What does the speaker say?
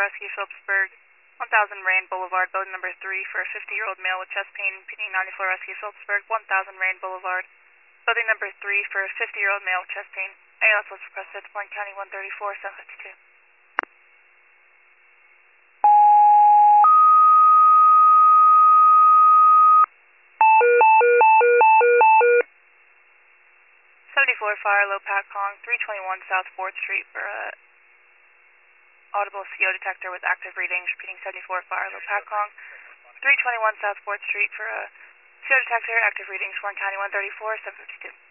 Rescue Phillipsburg, 1000 Rand Boulevard, building number 3 for a 50-year-old male with chest pain, PD 94 Rescue Phillipsburg, 1000 Rand Boulevard, building number 3 for a 50-year-old male with chest pain. ALS was requested, Warren County 134, 752. 74 Fire, Low Pat Kong, 321 South 4th Street for a audible CO detector with active readings, repeating 74 Fire, Low Pat Kong, 321 South 4th Street for a CO detector, active readings, Warren County 134, 752.